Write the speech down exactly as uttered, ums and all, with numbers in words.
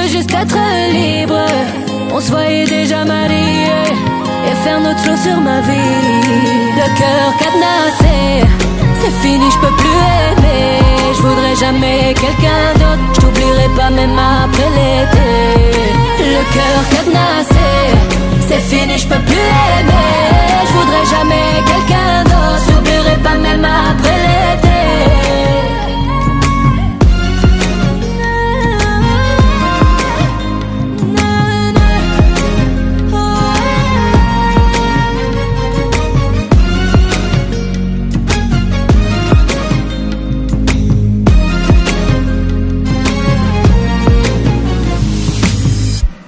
veux juste être libre. On se voyait déjà mariés et faire notre flow sur ma vie. Le cœur cadenassé, c'est fini, je peux plus aimer.